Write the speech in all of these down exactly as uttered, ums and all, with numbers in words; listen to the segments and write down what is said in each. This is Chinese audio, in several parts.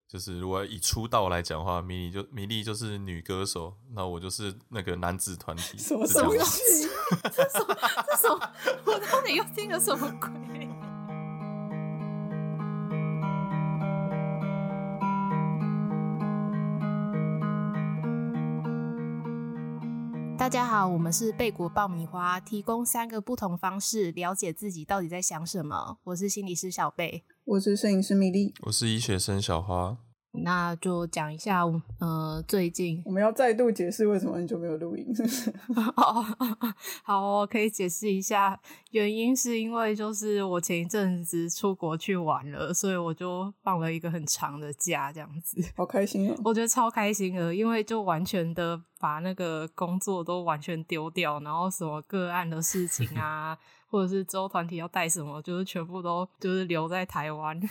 就是如果以出道来讲的话，米莉就米莉就是女歌手，那我就是那个男子团体。 什么东西？ 这什么？这什么？我到底又听了什么鬼？大家好，我们是贝果爆米花，提供三个不同方式了解自己到底在想什么。我是心理师小贝， 我是摄影师米莉， 我是医学生小花。 那就讲一下，呃，最近我们要再度解释为什么很久没有录音，是不是？ 哦，好哦，可以解释一下，原因是因为就是我前一阵子出国去玩了，所以我就放了一个很长的假，这样子。 好开心哦！ 我觉得超开心的，因为就完全的把那个工作都完全丢掉，然后什么个案的事情啊，或者是之后团体要带什么，就是全部都就是留在台湾。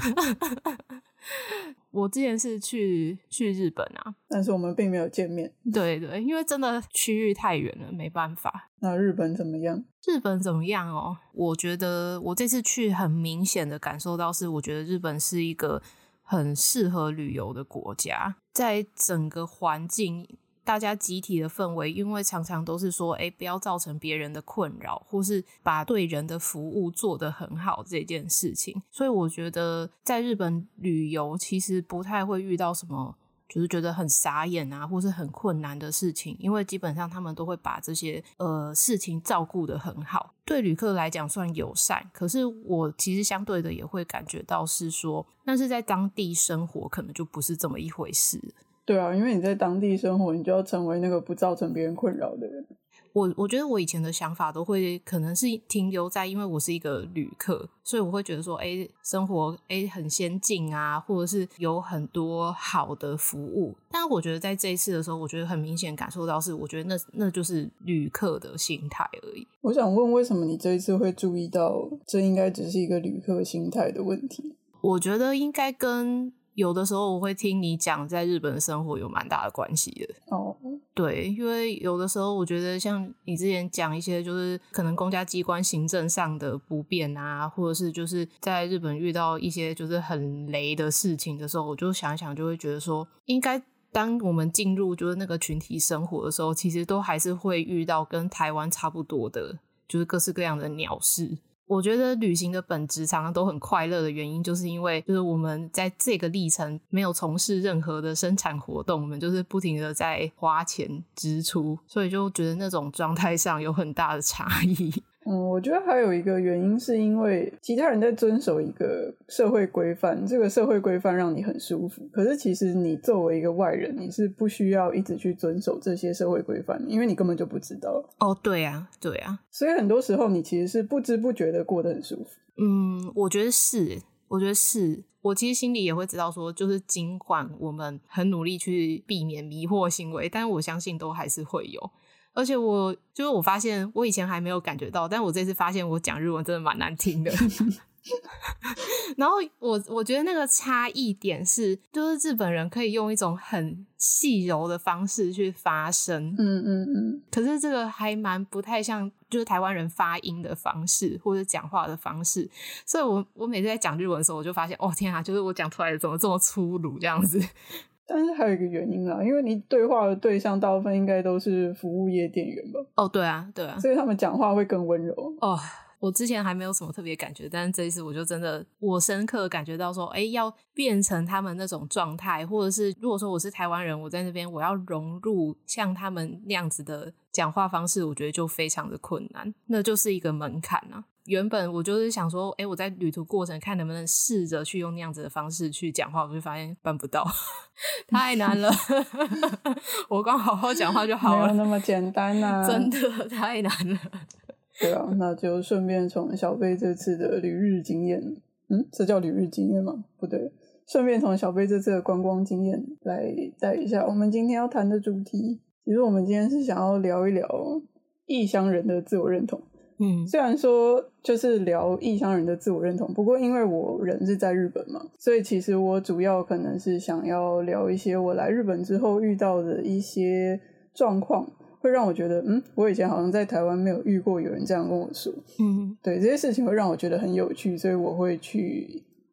我之前是去去日本啊， 但是我们并没有见面。 对对，因为真的区域太远了，没办法。 那日本怎么样？ 日本怎么样哦？我觉得我这次去很明显的感受到是，我觉得日本是一个很适合旅游的国家，在整个环境。大家集体的氛围，因为常常都是说诶不要造成别人的困扰，或是把对人的服务做得很好这件事情，所以我觉得在日本旅游其实不太会遇到什么就是觉得很傻眼啊或是很困难的事情，因为基本上他们都会把这些呃事情照顾得很好，对旅客来讲算友善。可是我其实相对的也会感觉到是说，但是在当地生活可能就不是这么一回事。 对啊，因为你在当地生活，你就要成为那个不造成别人困扰的人。 我我觉得我以前的想法都会可能是停留在，因为我是一个旅客，所以我会觉得说诶生活诶很先进啊，或者是有很多好的服务。但我觉得在这一次的时候，我觉得很明显感受到是我觉得那那就是旅客的心态而已。 我想问为什么你这一次会注意到这应该只是一个旅客心态的问题？ 我觉得应该跟有的时候我会听你讲在日本的生活有蛮大的关系的哦。Oh. 对，因为有的时候我觉得像你之前讲一些就是可能公家机关行政上的不便啊，或者是就是在日本遇到一些就是很雷的事情的时候，我就想一想就会觉得说应该当我们进入就是那个群体生活的时候，其实都还是会遇到跟台湾差不多的就是各式各样的鸟事。我觉得旅行的本质常常都很快乐的原因，就是因为就是我们在这个历程没有从事任何的生产活动，我们就是不停的在花钱支出，所以就觉得那种状态上有很大的差异。 嗯，我觉得还有一个原因是因为其他人在遵守一个社会规范，这个社会规范让你很舒服，可是其实你作为一个外人，你是不需要一直去遵守这些社会规范，因为你根本就不知道。 哦，对啊对啊， 所以很多时候你其实是不知不觉的过得很舒服。 嗯，我觉得是我觉得是我其实心里也会知道说，就是尽管我们很努力去避免迷惑行为，但我相信都还是会有。而且我就是我发现我以前还没有感觉到，但我这次发现我讲日文真的蛮难听的。然后我我觉得那个差异点是，就是日本人可以用一种很细柔的方式去发声， 嗯嗯嗯， 可是这个还蛮不太像就是台湾人发音的方式或者讲话的方式，所以我我每次在讲日文的时候，我就发现哦天啊，就是我讲出来的怎么这么粗鲁这样子。 但是还有一个原因啦，因为你对话的对象大部分应该都是服务业店员吧？ 哦，对啊，对啊， 所以他们讲话会更温柔。 哦，我之前还没有什么特别感觉，但是这一次我就真的我深刻感觉到说，哎，要变成他们那种状态，或者是如果说我是台湾人，我在那边我要融入像他们那样子的讲话方式，我觉得就非常的困难，那就是一个门槛啊。原本我就是想说诶我在旅途过程看能不能试着去用那样子的方式去讲话，我就发现办不到。太难了。我光好好讲话就好了， 没有那么简单啊， 真的太难了。 对啊，那就顺便从小贝这次的旅日经验，嗯，这叫旅日经验吗？不对，顺便从小贝这次的观光经验来带一下我们今天要谈的主题。其实我们今天是想要聊一聊异乡人的自我认同。嗯，虽然说就是聊异乡人的自我认同，不过因为我人是在日本嘛，所以其实我主要可能是想要聊一些我来日本之后遇到的一些状况，会让我觉得嗯，我以前好像在台湾没有遇过有人这样跟我说。嗯，对，这些事情会让我觉得很有趣，所以我会去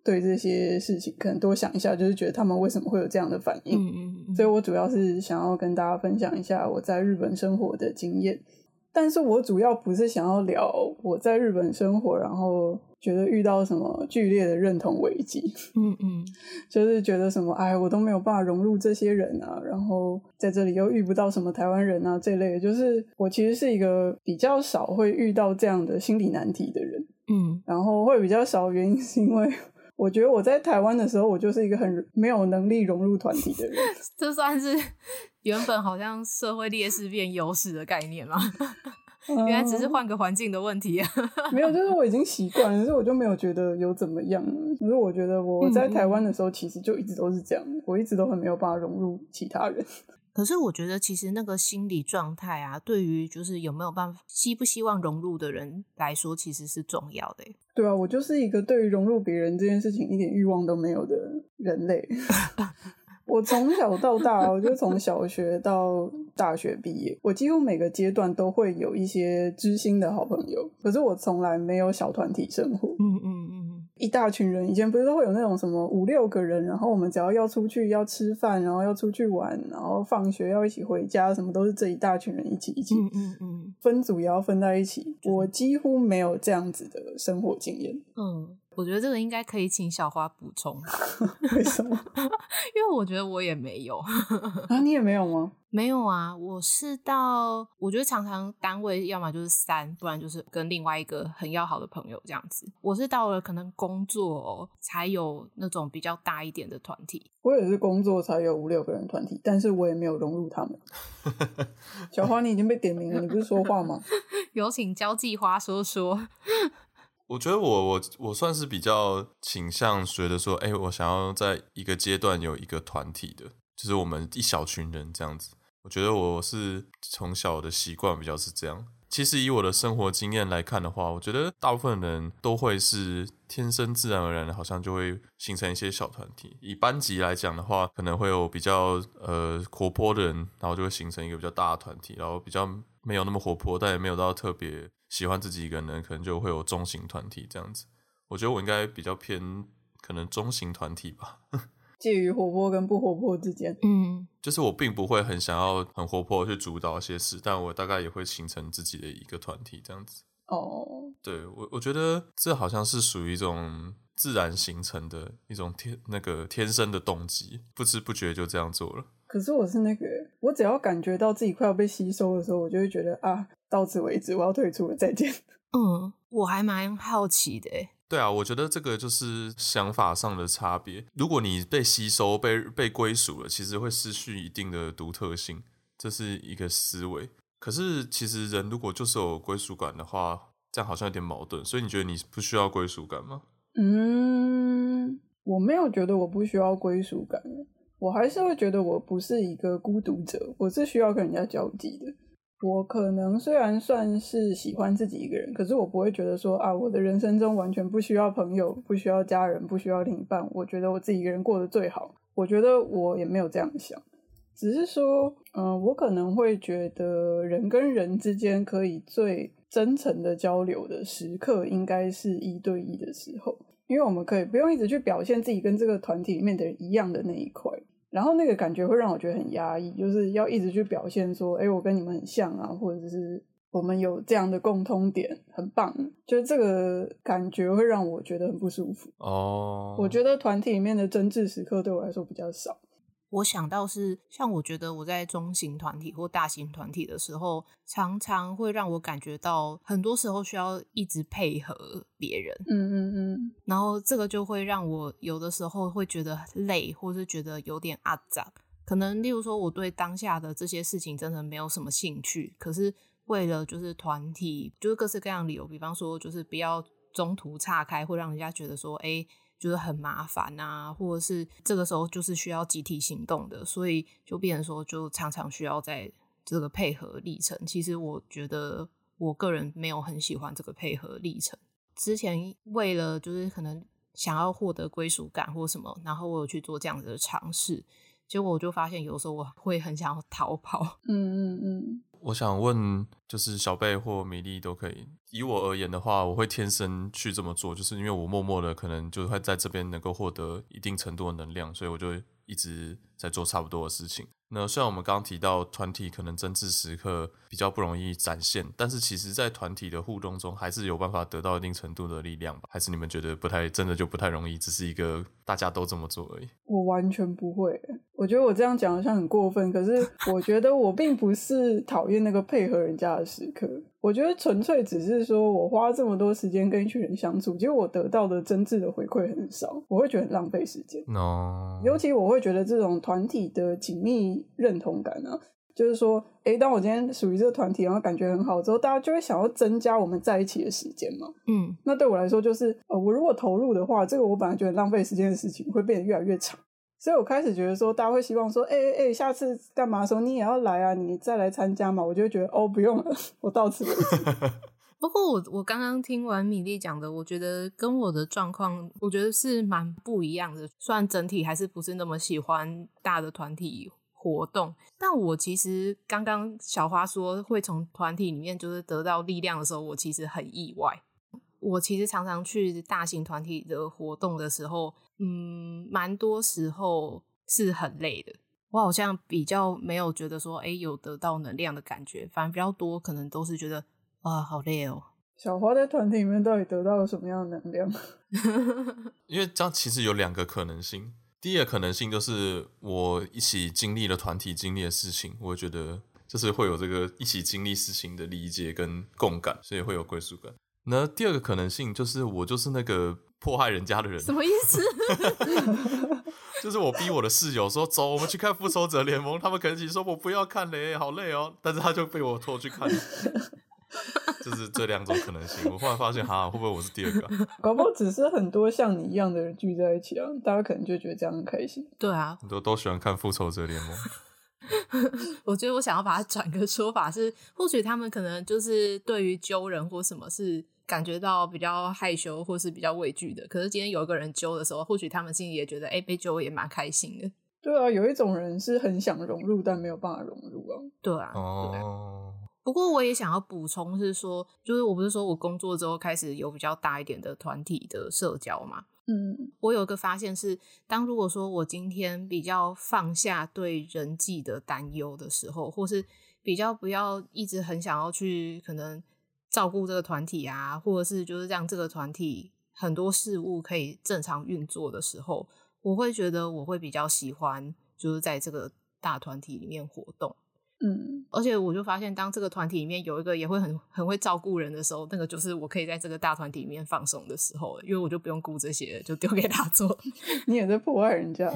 对这些事情可能多想一下，就是觉得他们为什么会有这样的反应。 嗯嗯嗯， 所以我主要是想要跟大家分享一下我在日本生活的经验，但是我主要不是想要聊我在日本生活然后觉得遇到什么剧烈的认同危机。 嗯嗯， 就是觉得什么哎我都没有办法融入这些人啊，然后在这里又遇不到什么台湾人啊这类的，就是我其实是一个比较少会遇到这样的心理难题的人。 嗯， 然后会比较少，原因是因为我觉得我在台湾的时候，我就是一个很没有能力融入团体的人。 这算是原本好像社会劣势变优势的概念吗？原来只是换个环境的问题啊。 没有，就是我已经习惯了，可是我就没有觉得有怎么样。可是我觉得我在台湾的时候，其实就一直都是这样，嗯嗯我一直都很没有办法融入其他人。 可是我觉得其实那个心理状态啊，对于就是有没有办法希不希望融入的人来说其实是重要的。 对啊，我就是一个对于融入别人这件事情一点欲望都没有的人类。我从小到大，我就从小学到大学毕业，我几乎每个阶段都会有一些知心的好朋友，可是我从来没有小团体生活。 嗯嗯嗯， 一大群人，以前不是都会有那种什么五六个人，然后我们只要要出去要吃饭，然后要出去玩，然后放学要一起回家，什么都是这一大群人一起一起， 嗯嗯嗯， 分组也要分在一起。我几乎没有这样子的生活经验。 嗯，我觉得这个应该可以请小花补充。 为什么？ 因为我觉得我也没有。 啊，你也没有吗？ 没有啊，我是到我觉得常常单位要么就是三，不然就是跟另外一个很要好的朋友这样子。我是到了可能工作、哦、才有那种比较大一点的团体。 我也是工作才有五六个人团体，但是我也没有融入他们。小花，你已经被点名了，你不是说话吗？ 有请交际花说说。 我觉得我我我算是比较倾向觉得说，哎、欸，我想要在一个阶段有一个团体的，就是我们一小群人这样子。我觉得我是从小的习惯比较是这样。其实以我的生活经验来看的话，我觉得大部分人都会是天生自然而然的，好像就会形成一些小团体。以班级来讲的话，可能会有比较呃活泼的人，然后就会形成一个比较大的团体，然后比较没有那么活泼，但也没有到特别喜欢自己一个人，可能就会有中型团体这样子。我觉得我应该比较偏可能中型团体吧。 介于活泼跟不活泼之间。 嗯， 就是我并不会很想要很活泼去主导一些事，但我大概也会形成自己的一个团体这样子。 哦， 对，我我觉得这好像是属于一种自然形成的一种天那个天生的动机，不知不觉就这样做了。 可是我是那个，我只要感觉到自己快要被吸收的时候，我就会觉得啊，到此为止，我要退出了，再见。 嗯，我还蛮好奇的耶。 对啊，我觉得这个就是想法上的差别。如果你被吸收、被被归属了，其实会失去一定的独特性，这是一个思维。可是其实人如果就是有归属感的话，这样好像有点矛盾。所以你觉得你不需要归属感吗？ 嗯，我没有觉得我不需要归属感，我还是会觉得我不是一个孤独者，我是需要跟人家交际的。我可能虽然算是喜欢自己一个人，可是我不会觉得说啊，我的人生中完全不需要朋友，不需要家人，不需要另一半，我觉得我自己一个人过得最好。我觉得我也没有这样想，只是说嗯、呃，我可能会觉得人跟人之间可以最真诚的交流的时刻应该是一对一的时候，因为我们可以不用一直去表现自己跟这个团体里面的人一样的那一块，然后那个感觉会让我觉得很压抑，就是要一直去表现说诶我跟你们很像啊，或者是我们有这样的共通点，很棒，就是这个感觉会让我觉得很不舒服。 哦， 我觉得团体里面的真挚时刻对我来说比较少。 我想到是像我觉得我在中型团体或大型团体的时候，常常会让我感觉到很多时候需要一直配合别人。 嗯嗯嗯， 然后这个就会让我有的时候会觉得累，或是觉得有点阿杂。可能例如说我对当下的这些事情真的没有什么兴趣，可是为了就是团体，就是各式各样的理由，比方说就是不要中途岔开，会让人家觉得说诶就是很麻烦啊，或者是这个时候就是需要集体行动的，所以就变成说就常常需要在这个配合历程。其实我觉得我个人没有很喜欢这个配合历程。之前为了就是可能想要获得归属感或什么，然后我有去做这样子的尝试，结果我就发现有时候我会很想要逃跑。 嗯嗯嗯， 我想问，就是小贝或米粒都可以。以我而言的话，我会天生去这么做，就是因为我默默的可能就会在这边能够获得一定程度的能量，所以我就一直在做差不多的事情。那虽然我们刚刚提到团体可能真挚时刻比较不容易展现，但是其实在团体的互动中还是有办法得到一定程度的力量吧？还是你们觉得不太真的就不太容易，只是一个大家都这么做而已？ 我完全不会，我觉得我这样讲好像很过分，可是我觉得我并不是讨厌那个配合人家的时刻，我觉得纯粹只是说我花这么多时间跟一群人相处，结果我得到的真挚的回馈很少，我会觉得很浪费时间。 No. 尤其我会觉得这种团体的紧密认同感啊，就是说诶当我今天属于这个团体然后感觉很好之后，大家就会想要增加我们在一起的时间嘛。 嗯， 那对我来说就是呃，我如果投入的话，这个我本来觉得浪费时间的事情会变得越来越长，所以我开始觉得说大家会希望说诶诶诶下次干嘛的时候你也要来啊，你再来参加嘛，我就会觉得哦不用了，我到此为止。 不过我我刚刚听完米粒讲的，我觉得跟我的状况我觉得是蛮不一样的，虽然整体还是不是那么喜欢大的团体活动，但我其实刚刚小花说会从团体里面就是得到力量的时候，我其实很意外。我其实常常去大型团体的活动的时候，嗯，蛮多时候是很累的，我好像比较没有觉得说诶有得到能量的感觉，反而比较多可能都是觉得啊好累哦。 小花在团体里面到底得到了什么样的能量？ 因为这样其实有两个可能性，第一个可能性就是我一起经历了团体经历的事情，我觉得就是会有这个一起经历事情的理解跟共感，所以会有归属感。那第二个可能性就是我就是那个迫害人家的人。 什么意思？ 就是我逼我的室友说走我们去看复仇者联盟，他们可能其实说我不要看嘞好累哦，但是他就被我拖去看。就是这两种可能性，我后来发现哈会不会我是第二个、啊、 搞不好只是很多像你一样的人聚在一起啊，大家可能就觉得这样很开心。 对啊， 都都喜欢看复仇者联盟。 我觉得我想要把它转个说法是，或许他们可能就是对于揪人或什么是感觉到比较害羞或是比较畏惧的，可是今天有一个人揪的时候，或许他们心里也觉得哎、欸，被揪也蛮开心的。 对啊，有一种人是很想融入但没有办法融入啊。 对啊， 哦、 对啊。不过我也想要补充是说，就是我不是说我工作之后开始有比较大一点的团体的社交嘛， 嗯， 我有一个发现是，当如果说我今天比较放下对人际的担忧的时候，或是比较不要一直很想要去可能照顾这个团体啊，或者是就是让这个团体很多事物可以正常运作的时候，我会觉得我会比较喜欢就是在这个大团体里面活动。 嗯， 而且我就发现当这个团体里面有一个也会很很会照顾人的时候，那个就是我可以在这个大团体里面放松的时候，因为我就不用顾这些，就丢给他做。 你也在迫害人家。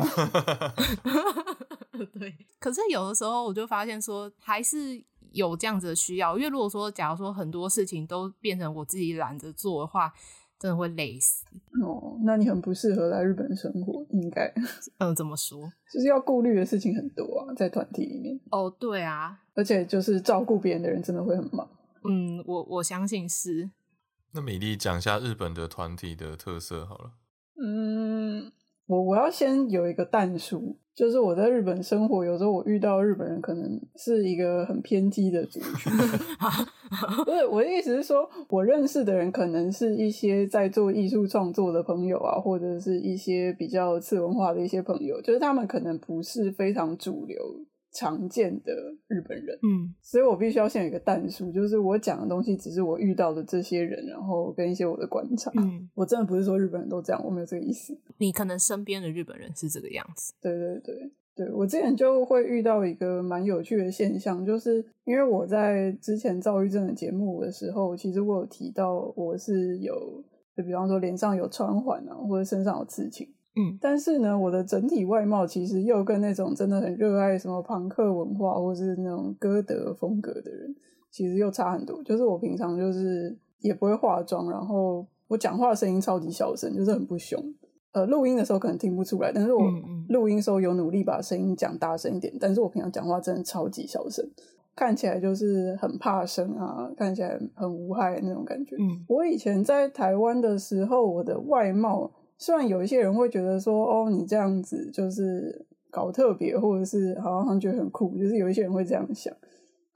对，可是有的时候我就发现说还是有这样子的需要，因为如果说假如说很多事情都变成我自己懒得做的话，真的会累死。 哦，那你很不适合来日本生活，应该。 嗯，怎么说？ 就是要顾虑的事情很多啊，在团体里面。 哦，对啊， 而且就是照顾别人的人真的会很忙。 嗯，我我相信是。 那美丽讲一下日本的团体的特色好了。 嗯，我我要先有一个但书，就是我在日本生活，有时候我遇到日本人可能是一个很偏激的族群。不是，我的意思是说，我认识的人可能是一些在做艺术创作的朋友啊，或者是一些比较次文化的一些朋友，就是他们可能不是非常主流常见的日本人。 嗯， 所以我必须要先有一个但书，就是我讲的东西只是我遇到的这些人，然后跟一些我的观察。 嗯， 我真的不是说日本人都这样，我没有这个意思。 你可能身边的日本人是这个样子。 对对对对，我之前就会遇到一个蛮有趣的现象，就是因为我在之前躁郁症的节目的时候，其实我有提到我是有，就比方说脸上有穿环啊，或者身上有刺青。 嗯， 但是呢，我的整体外貌其实又跟那种真的很热爱什么朋克文化或是那种歌德风格的人，其实又差很多。就是我平常就是也不会化妆，然后我讲话的声音超级小声，就是很不凶。呃，录音的时候可能听不出来，但是我录音的时候有努力把声音讲大声一点，但是我平常讲话真的超级小声，看起来就是很怕生啊，看起来很无害那种感觉。 嗯， 我以前在台湾的时候，我的外貌虽然有一些人会觉得说哦你这样子就是搞特别，或者是好像觉得很酷，就是有一些人会这样想，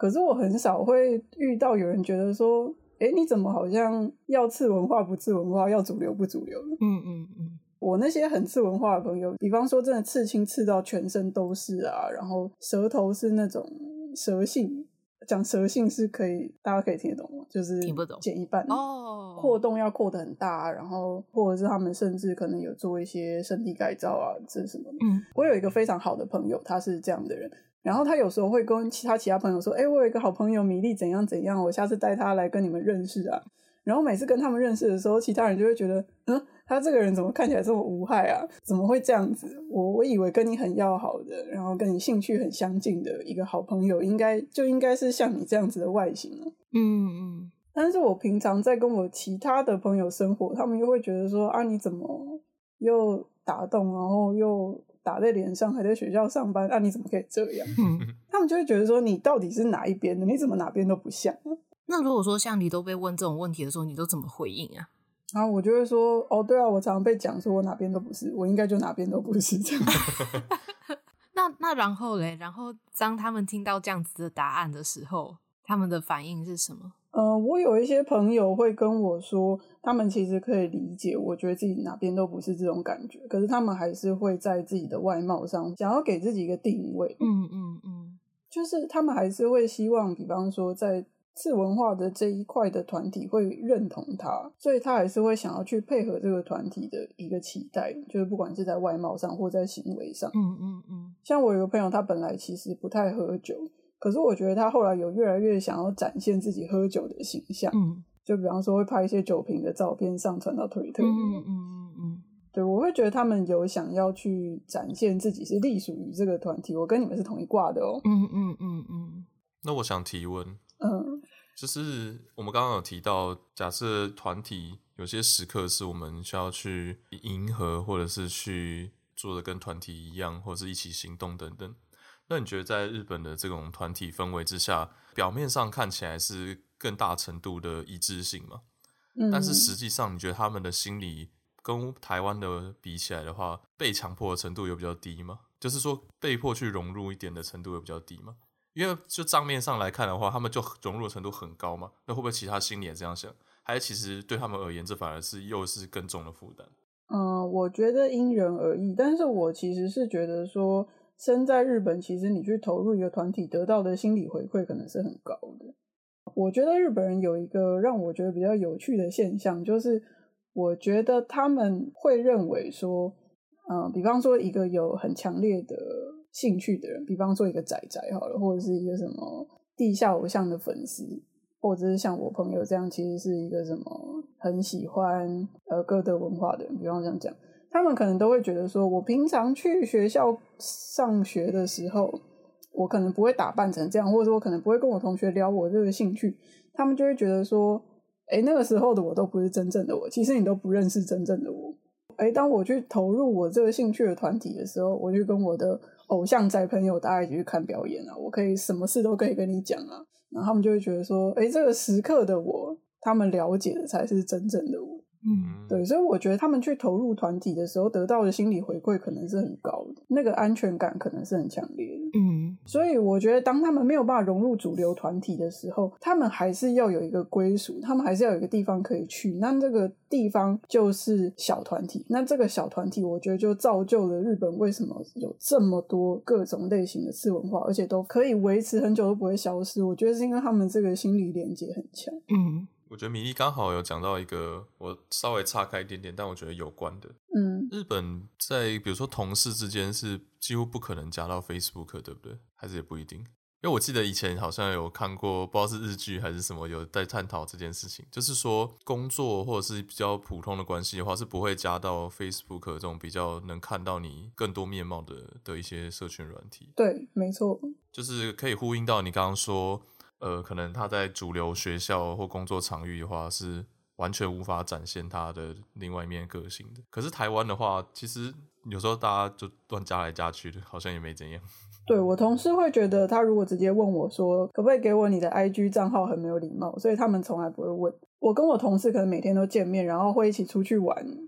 可是我很少会遇到有人觉得说，哎，你怎么好像要次文化不次文化，要主流不主流的？ 嗯嗯嗯。 我那些很次文化的朋友，比方说真的刺青刺到全身都是啊，然后舌头是那种蛇性，讲蛇性是可以，大家可以听得懂吗？就是听不懂， 剪一半哦， 扩洞要扩得很大，然后或者是他们甚至可能有做一些身体改造啊，这是什么的。 嗯， 我有一个非常好的朋友，他是这样的人。然后他有时候会跟其他其他朋友说，哎，我有一个好朋友米粒怎样怎样，我下次带他来跟你们认识啊。然后每次跟他们认识的时候，其他人就会觉得，嗯，他这个人怎么看起来这么无害啊？怎么会这样子？我我以为跟你很要好的，然后跟你兴趣很相近的一个好朋友，应该就应该是像你这样子的外形啊。 嗯嗯。 但是我平常在跟我其他的朋友生活，他们又会觉得说，啊，你怎么又打洞，然后又打在脸上，还在学校上班，啊，你怎么可以这样？ 嗯， 他们就会觉得说，你到底是哪一边的？你怎么哪边都不像啊？ 那如果说像你都被问这种问题的时候，你都怎么回应啊？ 然后我就会说，哦，对啊，我常常被讲说我哪边都不是，我应该就哪边都不是这样。 那那然后嘞，然后当他们听到这样子的答案的时候，他们的反应是什么？ 呃，我有一些朋友会跟我说，他们其实可以理解，我觉得自己哪边都不是这种感觉，可是他们还是会在自己的外貌上想要给自己一个定位。 嗯嗯嗯， 就是他们还是会希望，比方说在次文化的这一块的团体会认同他，所以他还是会想要去配合这个团体的一个期待，就是不管是在外貌上或在行为上。 嗯嗯嗯， 像我有个朋友，他本来其实不太喝酒，可是我觉得他后来有越来越想要展现自己喝酒的形象。 嗯， 就比方说会拍一些酒瓶的照片上传到推特。 嗯嗯嗯嗯， 对，我会觉得他们有想要去展现自己是隶属于这个团体，我跟你们是同一挂的哦。 嗯嗯嗯嗯。 那我想提问， 嗯， 就是我们刚刚有提到，假设团体有些时刻是我们需要去迎合，或者是去做的跟团体一样，或者是一起行动等等。那你觉得在日本的这种团体氛围之下，表面上看起来是更大程度的一致性吗？ 嗯， 但是实际上，你觉得他们的心理跟台湾的比起来的话，被强迫的程度有比较低吗？就是说，被迫去融入一点的程度有比较低吗？因为就账面上来看的话，他们就融入的程度很高嘛。那会不会其他心里也这样想？还是其实对他们而言，这反而是又是更重的负担？ 嗯，我觉得因人而异，但是我其实是觉得说，身在日本，其实你去投入一个团体，得到的心理回馈可能是很高的。我觉得日本人有一个让我觉得比较有趣的现象，就是我觉得他们会认为说，嗯，比方说一个有很强烈的兴趣的人，比方说一个宅宅好了，或者是一个什么地下偶像的粉丝，或者是像我朋友这样，其实是一个什么很喜欢呃歌德文化的人，比方这样讲，他们可能都会觉得说，我平常去学校上学的时候，我可能不会打扮成这样，或者说我可能不会跟我同学聊我这个兴趣，他们就会觉得说，诶，那个时候的我都不是真正的我，其实你都不认识真正的我。诶，当我去投入我这个兴趣的团体的时候，我去跟我的偶像宅朋友大家一起去看表演啊，我可以什么事都可以跟你讲啊，然后他们就会觉得说，诶，这个时刻的我，他们了解的才是真正的我。 嗯， 对，所以我觉得他们去投入团体的时候，得到的心理回馈可能是很高的，那个安全感可能是很强烈的。 嗯， 所以我觉得当他们没有办法融入主流团体的时候，他们还是要有一个归属，他们还是要有一个地方可以去，那这个地方就是小团体。那这个小团体我觉得就造就了日本为什么有这么多各种类型的次文化，而且都可以维持很久都不会消失。我觉得是因为他们这个心理连接很强。 嗯， 我觉得米粒刚好有讲到一个我稍微岔开一点点，但我觉得有关的。 嗯， 日本在比如说同事之间是几乎不可能加到 Facebook， 对不对？还是也不一定？因为我记得以前好像有看过，不知道是日剧还是什么，有在探讨这件事情，就是说工作或者是比较普通的关系的话，是不会加到 Facebook 这种比较能看到你更多面貌的的一些社群软体。 对，没错， 就是可以呼应到你刚刚说，呃，可能他在主流学校或工作场域的话，是完全无法展现他的另外一面个性的。可是台湾的话，其实有时候大家就乱加来加去的，好像也没怎样。 对，我同事会觉得他如果直接问我说可不可以给我你的 I G 账号很没有礼貌，所以他们从来不会问。我跟我同事可能每天都见面，然后会一起出去玩，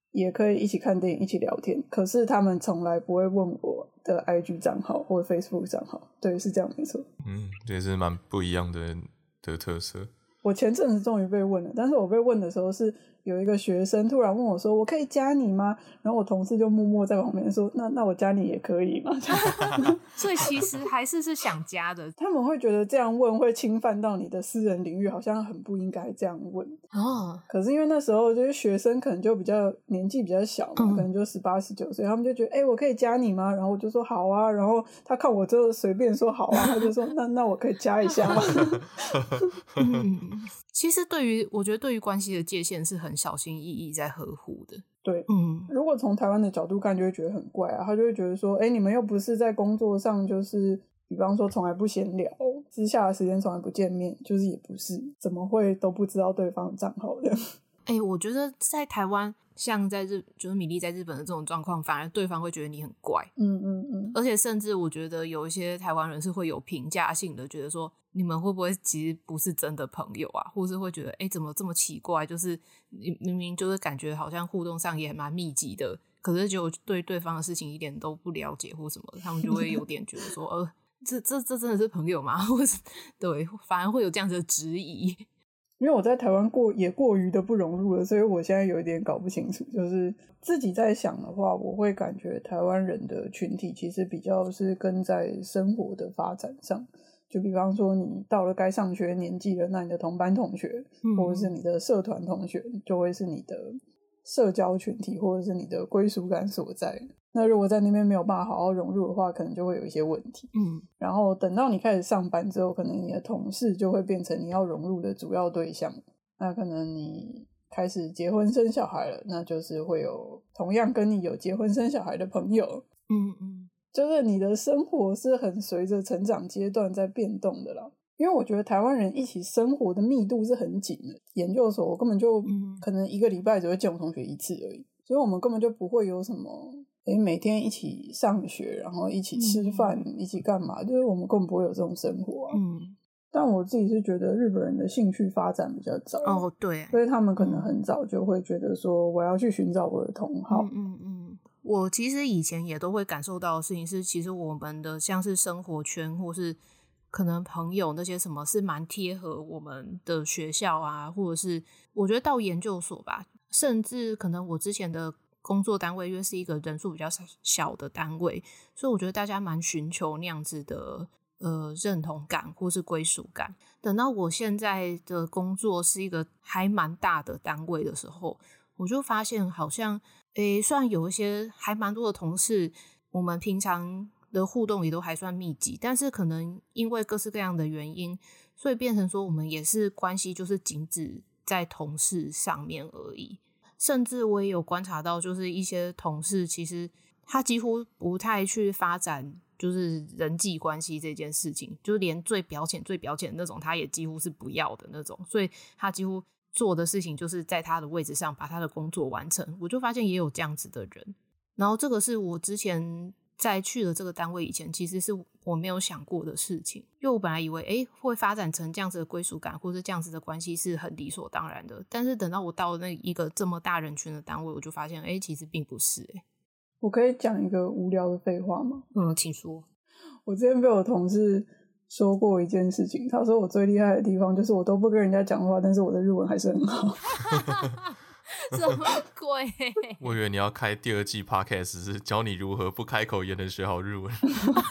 也可以一起看电影一起聊天，可是他们从来不会问我的 I G 账号或 Facebook 账号。对，是这样没错。 嗯，这也是蛮不一样的的特色。 我前阵子终于被问了，但是我被问的时候是有一个学生突然问我说我可以加你吗？然后我同事就默默在旁边说那那我加你也可以吗？ 所以其实还是是想加的。 他们会觉得这样问会侵犯到你的私人领域，好像很不应该这样问哦。 可是因为那时候就是学生可能就比较年纪比较小嘛、嗯、可能就十八十九岁，他们就觉得哎、欸，我可以加你吗？然后我就说好啊，然后他看我就随便说好啊，他就说那那我可以加一下吗？ 嗯，其实对于我觉得对于关系的界限是很小心翼翼在呵护的。 对， 嗯， 如果从台湾的角度看就会觉得很怪啊，他就会觉得说哎、欸，你们又不是在工作上就是比方说从来不闲聊，私下的时间从来不见面，就是也不是，怎么会都不知道对方的账号的？ 哎、欸，我觉得在台湾像在日就是米粒在日本的这种状况，反而对方会觉得你很怪。 嗯嗯嗯， 而且甚至我觉得有一些台湾人是会有评价性的，觉得说你们会不会其实不是真的朋友啊，或是会觉得哎、欸，怎么这么奇怪，就是明明就是感觉好像互动上也蛮密集的，可是就对对方的事情一点都不了解或什么的，他们就会有点觉得说呃这这这真的是朋友吗？或是对，反而会有这样子的质疑。 因为我在台湾过也过于的不融入了，所以我现在有一点搞不清楚，就是自己在想的话，我会感觉台湾人的群体其实比较是跟在生活的发展上，就比方说你到了该上学年纪了，那你的同班同学、嗯、或者是你的社团同学就会是你的社交群体或者是你的归属感所在。那如果在那边没有办法好好融入的话，可能就会有一些问题。 嗯， 然后等到你开始上班之后，可能你的同事就会变成你要融入的主要对象。那可能你开始结婚生小孩了，那就是会有同样跟你有结婚生小孩的朋友。 嗯嗯， 就是你的生活是很随着成长阶段在变动的啦。因为我觉得台湾人一起生活的密度是很紧的，研究所我根本就可能一个礼拜只会见我同学一次而已，所以我们根本就不会有什么诶每天一起上学，然后一起吃饭、嗯、一起干嘛，就是我们根本不会有这种生活啊。 嗯，但我自己是觉得日本人的兴趣发展比较早哦，对， 所以他们可能很早就会觉得说我要去寻找我的同好。 嗯嗯嗯，我其实以前也都会感受到的事情是，其实我们的像是生活圈或是可能朋友那些什么是蛮贴合我们的学校啊，或者是我觉得到研究所吧，甚至可能我之前的工作单位因为是一个人数比较小的单位，所以我觉得大家蛮寻求那样子的呃认同感或是归属感。等到我现在的工作是一个还蛮大的单位的时候，我就发现好像诶，虽然有一些还蛮多的同事，我们平常的互动也都还算密集，但是可能因为各式各样的原因，所以变成说我们也是关系就是仅止在同事上面而已。甚至我也有观察到，就是一些同事其实他几乎不太去发展就是人际关系这件事情，就是连最表浅最表浅的那种他也几乎是不要的那种，所以他几乎做的事情就是在他的位置上把他的工作完成。我就发现也有这样子的人，然后这个是我之前在去了这个单位以前其实是我没有想过的事情，因为我本来以为诶会发展成这样子的归属感或是这样子的关系是很理所当然的，但是等到我到了那一个这么大人群的单位，我就发现诶其实并不是。诶我可以讲一个无聊的废话吗？ 嗯，请说。 我之前被我同事说过一件事情，他说我最厉害的地方就是我都不跟人家讲话，但是我的日文还是很好。 这么贵、欸、 我以为你要开第二季 podcast 是教你如何不开口也能学好日文。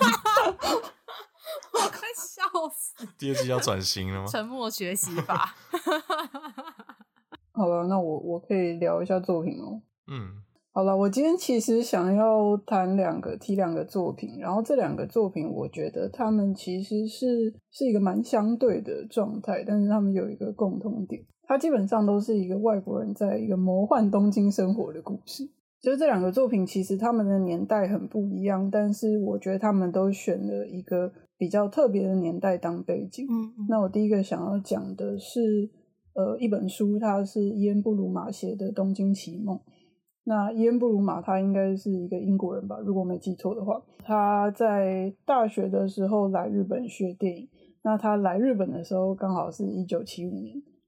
我快笑死。 第二季要转型了吗？ 沉默学习法。 好了，那我我可以聊一下作品哦。 嗯， 好了，我今天其实想要谈两个提两个作品，然后这两个作品我觉得他们其实是是一个蛮相对的状态，但是他们有一个共同点，它基本上都是一个外国人在一个魔幻东京生活的故事。就是这两个作品其实他们的年代很不一样，但是我觉得他们都选了一个比较特别的年代当背景。 嗯嗯， 那我第一个想要讲的是呃一本书，它是伊恩布鲁马写的《东京奇梦》。那伊恩布鲁马他应该是一个英国人吧，如果没记错的话。他在大学的时候来日本学电影，那他来日本的时候刚好是一九七五年，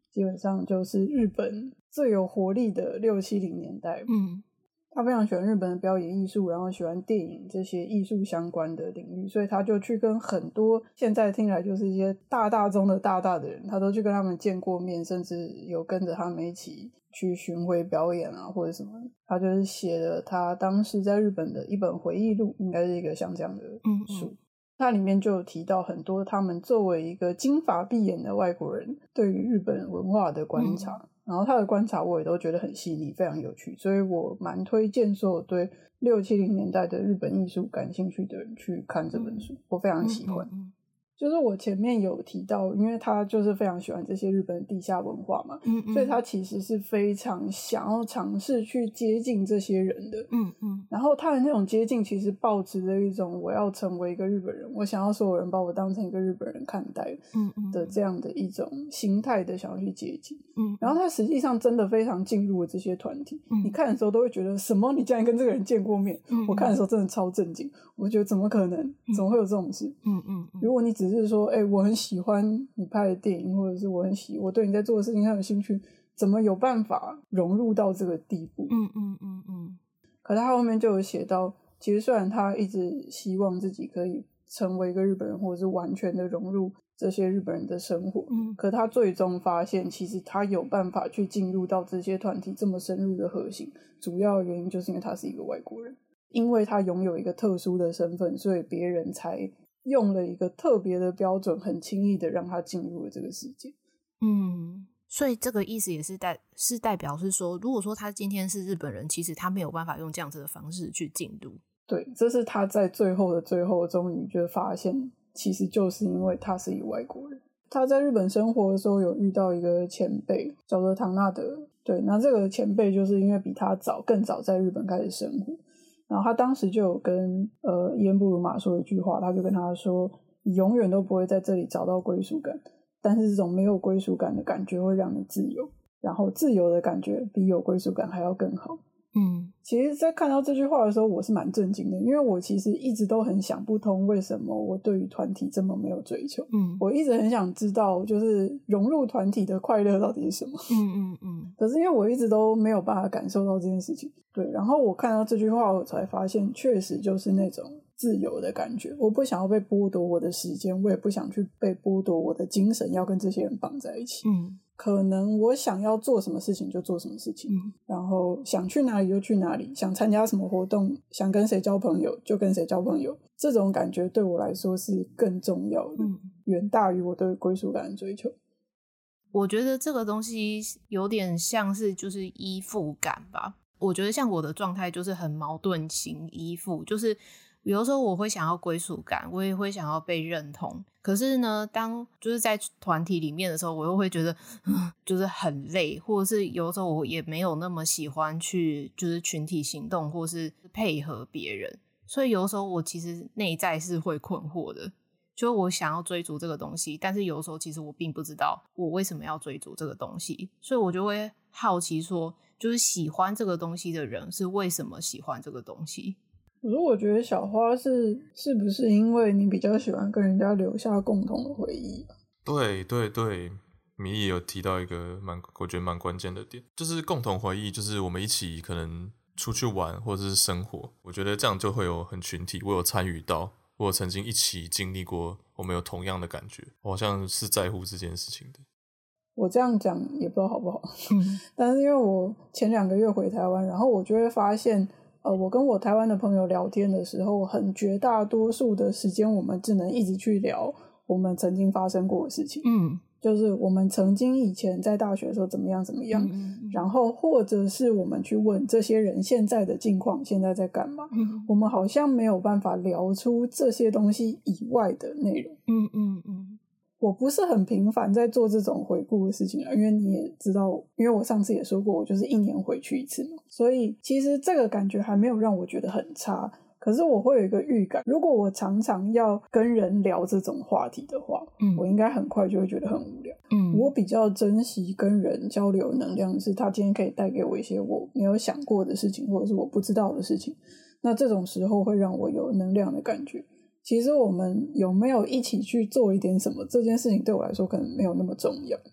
基本上就是日本最有活力的六七零年代。 嗯， 他非常喜欢日本的表演艺术，然后喜欢电影这些艺术相关的领域，所以他就去跟很多现在听来就是一些大大中的大大的人，他都去跟他们见过面，甚至有跟着他们一起去巡回表演啊或者什么。他就是写了他当时在日本的一本回忆录，应该是一个像这样的书。嗯嗯，它里面就有提到很多他们作为一个金发碧眼的外国人对于日本文化的观察。嗯，然后他的观察我也都觉得很细腻，非常有趣，所以我蛮推荐所有对六七零年代的日本艺术感兴趣的人去看这本书，我非常喜欢。嗯嗯嗯，就是我前面有提到，因为他就是非常喜欢这些日本的地下文化嘛，嗯嗯，所以他其实是非常想要尝试去接近这些人的。嗯嗯，然后他的那种接近其实抱持着一种我要成为一个日本人，我想要所有人把我当成一个日本人看待的这样的一种心态的想要去接近。嗯，然后他实际上真的非常进入了这些团体。嗯，你看的时候都会觉得什么？你竟然跟这个人见过面？嗯，我看的时候真的超震惊，我觉得怎么可能？怎么会有这种事？嗯嗯，如果你只是说，哎、欸，我很喜欢你拍的电影，或者是我很喜，我对你在做的事情很有兴趣，怎么有办法融入到这个地步？嗯嗯嗯嗯。可他后面就有写到，其实虽然他一直希望自己可以成为一个日本人，或者是完全的融入这些日本人的生活，嗯，可他最终发现，其实他有办法去进入到这些团体这么深入的核心，主要的原因就是因为他是一个外国人，因为他拥有一个特殊的身份，所以别人才用了一个特别的标准，很轻易的让他进入了这个世界。 嗯，所以这个意思也是代是代表是说，如果说他今天是日本人，其实他没有办法用这样子的方式去进入。 对，这是他在最后的最后终于就发现，其实就是因为他是一个外国人。他在日本生活的时候有遇到一个前辈叫做唐纳德，对，那这个前辈就是因为比他早更早在日本开始生活，然后他当时就有跟呃伊恩布鲁马说一句话，他就跟他说，你永远都不会在这里找到归属感，但是这种没有归属感的感觉会让你自由，然后自由的感觉比有归属感还要更好。嗯，其实在看到这句话的时候我是蛮震惊的，因为我其实一直都很想不通为什么我对于团体这么没有追求。嗯，我一直很想知道就是融入团体的快乐到底是什么。嗯嗯嗯，可是因为我一直都没有办法感受到这件事情。对，然后我看到这句话我才发现确实就是那种自由的感觉，我不想要被剥夺我的时间，我也不想去被剥夺我的精神要跟这些人绑在一起。嗯，可能我想要做什么事情就做什么事情。嗯，然后想去哪里就去哪里，想参加什么活动，想跟谁交朋友就跟谁交朋友，这种感觉对我来说是更重要的。嗯，远大于我对归属感的追求。 我觉得这个东西有点像是就是依附感吧，我觉得像我的状态就是很矛盾型依附，就是有的时候我会想要归属感，我也会想要被认同，可是呢当就是在团体里面的时候我又会觉得、嗯、就是很累，或者是有的时候我也没有那么喜欢去就是群体行动或是配合别人，所以有的时候我其实内在是会困惑的，就我想要追逐这个东西，但是有的时候其实我并不知道我为什么要追逐这个东西，所以我就会好奇说就是喜欢这个东西的人是为什么喜欢这个东西。 可是我觉得小花是是不是因为你比较喜欢跟人家留下共同的回忆啊？ 对对对，米莉有提到一个蛮我觉得蛮关键的点，就是共同回忆，就是我们一起可能出去玩或者是生活，我觉得这样就会有很群体，我有参与到，我有曾经一起经历过，我们有同样的感觉，我好像是在乎这件事情的。 我这样讲也不知道好不好但是因为我前两个月回台湾，然后我就会发现呃，我跟我台湾的朋友聊天的时候，很绝大多数的时间我们只能一直去聊我们曾经发生过的事情。嗯，就是我们曾经以前在大学的时候怎么样怎么样，嗯、然后或者是我们去问这些人现在的境况，现在在干嘛。嗯，我们好像没有办法聊出这些东西以外的内容。嗯嗯嗯，我不是很频繁在做这种回顾的事情啊，因为你也知道，因为我上次也说过我就是一年回去一次嘛，所以其实这个感觉还没有让我觉得很差，可是我会有一个预感，如果我常常要跟人聊这种话题的话，嗯，我应该很快就会觉得很无聊。嗯，我比较珍惜跟人交流能量，是他今天可以带给我一些我没有想过的事情，或者是我不知道的事情，那这种时候会让我有能量的感觉。其实我们有没有一起去做一点什么，这件事情对我来说可能没有那么重要。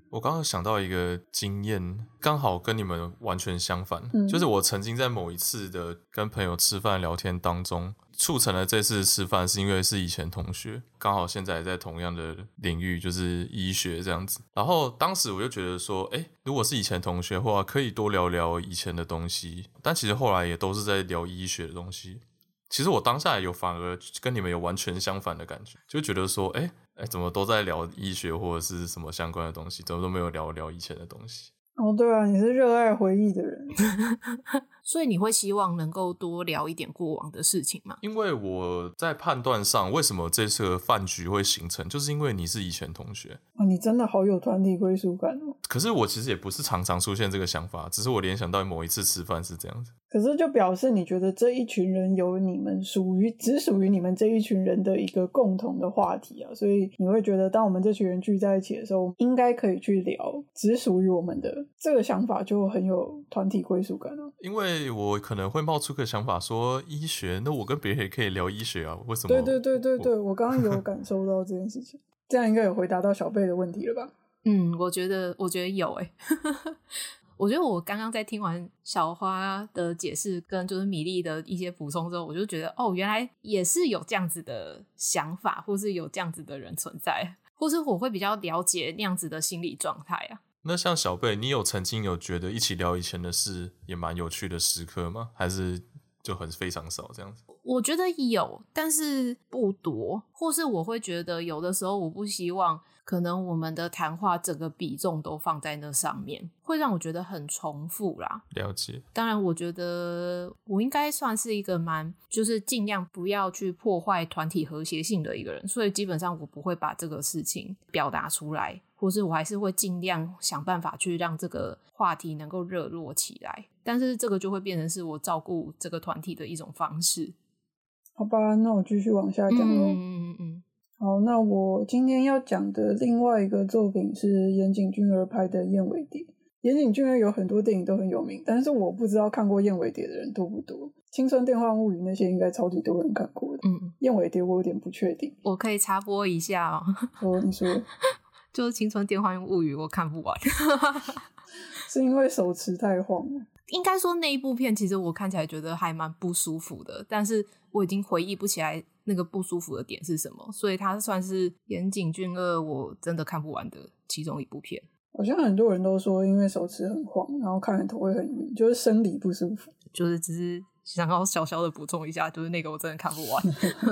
我刚刚想到一个经验，刚好跟你们完全相反、 嗯、 就是我曾经在某一次的跟朋友吃饭聊天当中，促成了这次吃饭是因为是以前同学，刚好现在也在同样的领域，就是医学这样子。然后当时我就觉得说，诶，如果是以前同学的话，可以多聊聊以前的东西，但其实后来也都是在聊医学的东西。其实我当下有反而跟你们有完全相反的感觉，就觉得说，哎哎，怎么都在聊医学或者是什么相关的东西，怎么都没有聊聊以前的东西。 哦，对啊，你是热爱回忆的人。 所以你会希望能够多聊一点过往的事情吗？ 因为我在判断上，为什么这次的饭局会形成，就是因为你是以前同学。 哦，你真的好有团体归属感哦。 可是我其实也不是常常出现这个想法，只是我联想到某一次吃饭是这样子。 可是就表示你觉得这一群人有你们属于只属于你们这一群人的一个共同的话题啊，所以你会觉得当我们这群人聚在一起的时候，应该可以去聊只属于我们的，这个想法就很有团体归属感啊。 因为我可能会冒出个想法说，医学，那我跟别人也可以聊医学啊，为什么？ 对对对对对，我刚刚有感受到这件事情。这样应该有回答到小贝的问题了吧？ 嗯，我觉得我觉得有诶、欸、我觉得我刚刚在听完小花的解释跟就是米粒的一些补充之后，我就觉得哦，原来也是有这样子的想法，或是有这样子的人存在，或是我会比较了解那样子的心理状态啊。 那像小贝，你有曾经有觉得一起聊以前的事也蛮有趣的时刻吗？还是就很非常少这样子？ 我觉得有，但是不多，或是我会觉得有的时候我不希望可能我们的谈话整个比重都放在那上面，会让我觉得很重复啦。 了解。 当然我觉得我应该算是一个蛮就是尽量不要去破坏团体和谐性的一个人，所以基本上我不会把这个事情表达出来，或是我还是会尽量想办法去让这个话题能够热络起来，但是这个就会变成是我照顾这个团体的一种方式。 好吧，那我继续往下讲咯。 嗯嗯嗯。 好，那我今天要讲的另外一个作品是岩井俊二拍的《燕尾蝶》。岩井俊二有很多电影都很有名，但是我不知道看过《燕尾蝶》的人多不多。青春电幻物语那些应该超级多人看过的。 嗯， 燕尾蝶我有点不确定。 我可以插播一下哦。 哦，你说。 就是青春电幻物语我看不完。 是因为手持太晃了？ 应该说那一部片其实我看起来觉得还蛮不舒服的，但是我已经回忆不起来那个不舒服的点是什么，所以它算是岩井俊二我真的看不完的其中一部片。 好像很多人都说因为手持很晃，然后看了头会很晕，就是生理不舒服。 就是只是想要小小的补充一下，就是那个我真的看不完。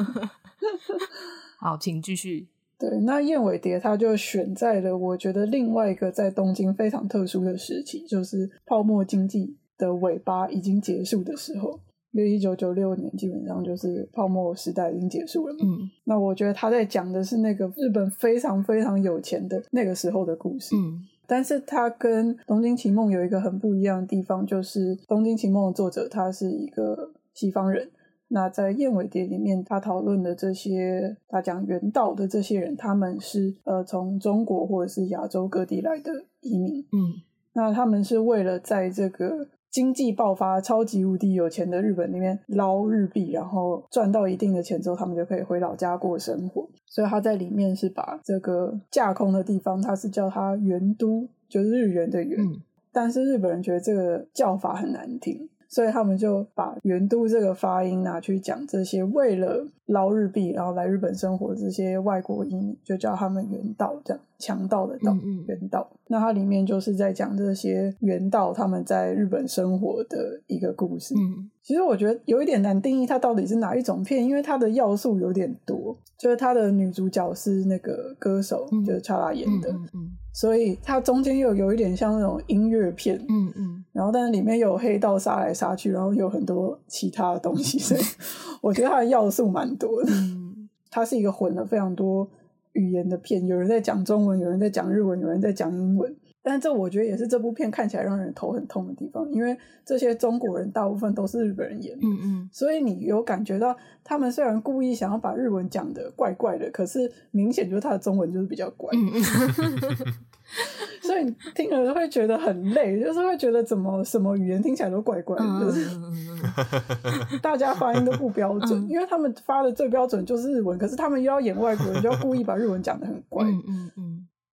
好，请继续。 对，那燕尾蝶它就选在了我觉得另外一个在东京非常特殊的时期，就是泡沫经济的尾巴已经结束的时候。因为一九九六年基本上就是泡沫时代已经结束了嘛。 嗯， 那我觉得他在讲的是那个日本非常非常有钱的那个时候的故事。 嗯， 但是他跟东京奇梦有一个很不一样的地方，就是东京奇梦的作者他是一个西方人，那在燕尾蝶里面他讨论的这些他讲原道的这些人，他们是呃从中国或者是亚洲各地来的移民。 嗯， 那他们是为了在这个经济爆发超级无敌有钱的日本里面捞日币，然后赚到一定的钱之后他们就可以回老家过生活，所以他在里面是把这个架空的地方他是叫它元都，就是日元的元、嗯、但是日本人觉得这个叫法很难听，所以他们就把元都这个发音拿去讲这些为了捞日币然后来日本生活的这些外国移民，就叫他们原道，这样强盗的道，嗯嗯原道。那它里面就是在讲这些原道他们在日本生活的一个故事。嗯，其实我觉得有一点难定义它到底是哪一种片，因为它的要素有点多，就是它的女主角是那个歌手、嗯、就是查拉演的、嗯嗯嗯、所以它中间又有一点像那种音乐片，嗯嗯，然后但是里面又有黑道杀来杀去，然后又有很多其他的东西，所以我觉得它的要素蛮多的。嗯，它是一个混了非常多语言的片，有人在讲中文，有人在讲日文，有人在讲英文，但是这我觉得也是这部片看起来让人头很痛的地方，因为这些中国人大部分都是日本人演的，嗯嗯，所以你有感觉到他们虽然故意想要把日文讲得怪怪的，可是明显就是他的中文就是比较怪，嗯嗯所以你听了会觉得很累，就是会觉得怎么什么语言听起来都怪怪的、嗯、就是大家发音都不标准、嗯、因为他们发的最标准就是日文，可是他们又要演外国人，就要故意把日文讲得很怪，嗯嗯嗯，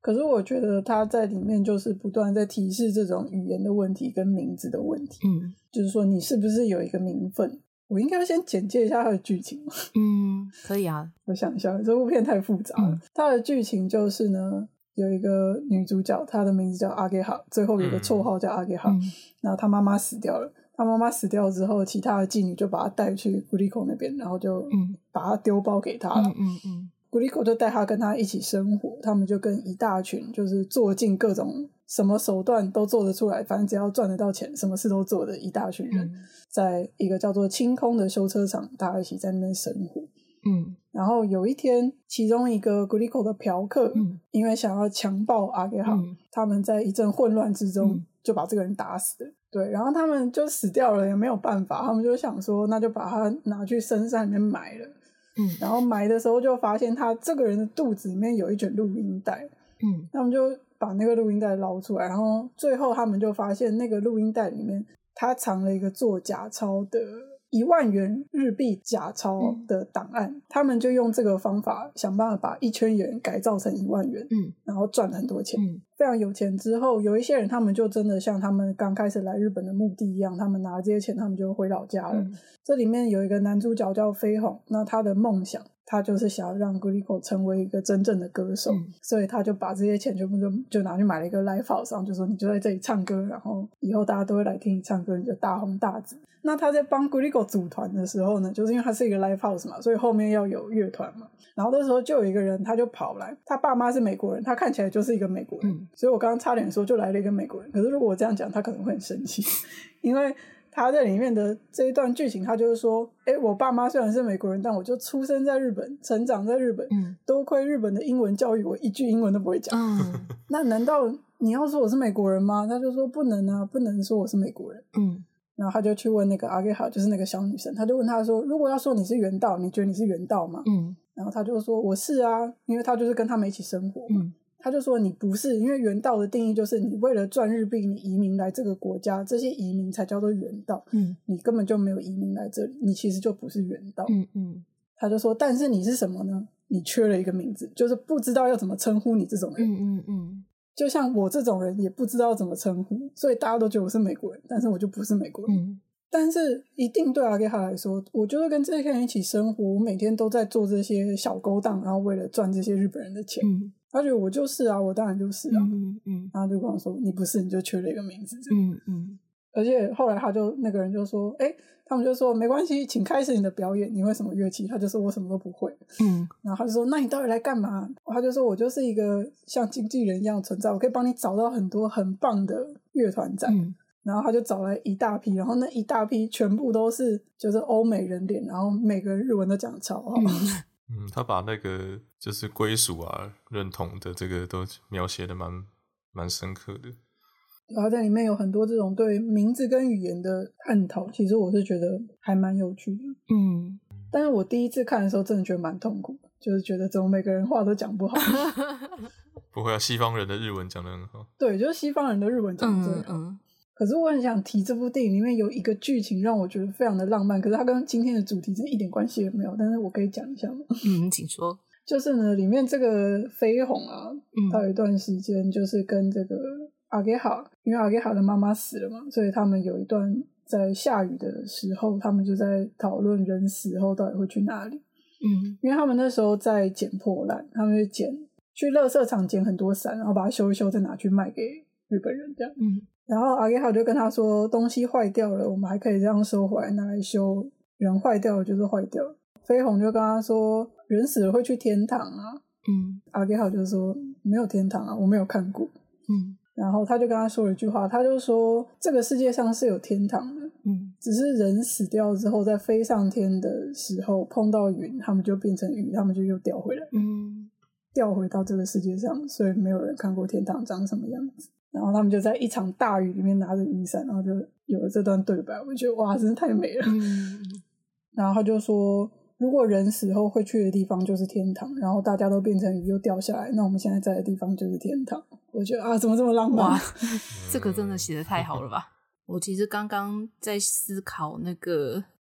可是我觉得他在里面就是不断在提示这种语言的问题跟名字的问题。 嗯， 就是说你是不是有一个名分？我应该要先简介一下它的剧情吗？ 嗯，可以啊。 我想一下，这部片太复杂了。嗯、它的剧情就是呢，有一个女主角，她的名字叫阿给哈，最后有个绰号叫阿给哈。嗯、然后她妈妈死掉了，她妈妈死掉之后，其他的妓女就把她带去古里口那边，然后就把她丢包给她了。嗯嗯嗯。古里口就带她跟她一起生活，他们就跟一大群就是做尽各种什么手段都做得出来，反正只要赚得到钱，什么事都做的一大群人，嗯、在一个叫做清空的修车厂，大家一起在那边生活。嗯，然后有一天，其中一个古里口的嫖客，嗯、因为想要强暴阿给哈，嗯、他们在一阵混乱之中、嗯、就把这个人打死了。对，然后他们就死掉了，也没有办法，他们就想说，那就把他拿去深山里面埋了。嗯，然后埋的时候就发现他这个人的肚子里面有一卷录音带。嗯，他们就把那个录音带捞出来，然后最后他们就发现那个录音带里面他藏了一个做假钞的一万元日币假钞的档案、嗯、他们就用这个方法想办法把一千元改造成一万元，嗯，然后赚很多钱、嗯、非常有钱之后，有一些人他们就真的像他们刚开始来日本的目的一样，他们拿这些钱他们就回老家了、嗯、这里面有一个男主角叫飞鸿，那他的梦想他就是想要让 Guriko 成为一个真正的歌手、嗯、所以他就把这些钱全部就就拿去买了一个 live house， 然后就说你就在这里唱歌，然后以后大家都会来听你唱歌，你就大红大紫。那他在帮 Guriko 组团的时候呢，就是因为他是一个 live house 嘛，所以后面要有乐团嘛，然后那时候就有一个人他就跑来，他爸妈是美国人，他看起来就是一个美国人、嗯、所以我刚刚差点说就来了一个美国人，可是如果我这样讲他可能会很生气，因为他在里面的这一段剧情他就是说，诶，我爸妈虽然是美国人，但我就出生在日本，成长在日本、嗯、多亏日本的英文教育，我一句英文都不会讲、嗯、那难道你要说我是美国人吗？他就说不能啊，不能说我是美国人。嗯，然后他就去问那个阿给哈，就是那个小女生，他就问他说，如果要说你是原道，你觉得你是原道吗？嗯，然后他就说我是啊，因为他就是跟他们一起生活嘛。嗯，他就说你不是，因为原道的定义就是你为了赚日币你移民来这个国家，这些移民才叫做原道。嗯，你根本就没有移民来这里，你其实就不是原道。嗯嗯，他就说但是你是什么呢？你缺了一个名字，就是不知道要怎么称呼你这种人。嗯嗯嗯，就像我这种人也不知道怎么称呼，所以大家都觉得我是美国人，但是我就不是美国人。嗯，但是一定对阿给哈来说，我就是跟这些人一起生活，我每天都在做这些小勾当，然后为了赚这些日本人的钱。嗯，他觉得我就是啊，我当然就是啊。嗯嗯，然后就跟我说你不是，你就缺了一个名字。嗯嗯，而且后来他就那个人就说，诶，他们就说没关系，请开始你的表演，你会什么乐器？他就说我什么都不会。嗯，然后他就说那你到底来干嘛？他就说我就是一个像经纪人一样存在，我可以帮你找到很多很棒的乐团仔。嗯，然后他就找来一大批，然后那一大批全部都是就是欧美人脸，然后每个人日文都讲得超好。嗯嗯，他把那个就是归属啊、认同的这个都描写的蛮蛮深刻的。 然后在里面有很多这种对名字跟语言的探讨，其实我是觉得还蛮有趣的。嗯，但是我第一次看的时候真的觉得蛮痛苦的，就是觉得怎么每个人话都讲不好。 不会啊，西方人的日文讲得很好。 对，就是西方人的日文讲得真好。嗯嗯，可是我很想提这部电影里面有一个剧情让我觉得非常的浪漫，可是它跟今天的主题是一点关系也没有，但是我可以讲一下吗？ 嗯，请说。 就是呢，里面这个飞鸿啊，他有一段时间就是跟这个阿给哈，因为阿给哈的妈妈死了嘛，所以他们有一段在下雨的时候，他们就在讨论人死后到底会去哪里。嗯，因为他们那时候在捡破烂，他们就捡去垃圾场捡很多伞，然后把它修一修再拿去卖给日本人这样。嗯，然后阿给哈就跟他说东西坏掉了，我们还可以这样收回来拿来修，人坏掉了就是坏掉了。飞鸿就跟他说人死了会去天堂啊。嗯，阿给哈就说没有天堂啊，我没有看过。嗯，然后他就跟他说了一句话，他就说这个世界上是有天堂的。嗯，只是人死掉之后在飞上天的时候碰到云，他们就变成雨，他们就又掉回来。嗯，掉回到这个世界上，所以没有人看过天堂长什么样子。然后他们就在一场大雨里面拿着雨伞，然后就有了这段对白，我觉得哇真是太美了。嗯，然后他就说如果人死后会去的地方就是天堂，然后大家都变成雨又掉下来，那我们现在在的地方就是天堂。我觉得啊怎么这么浪漫。哇， 这个真的写得太好了吧。我其实刚刚在思考那个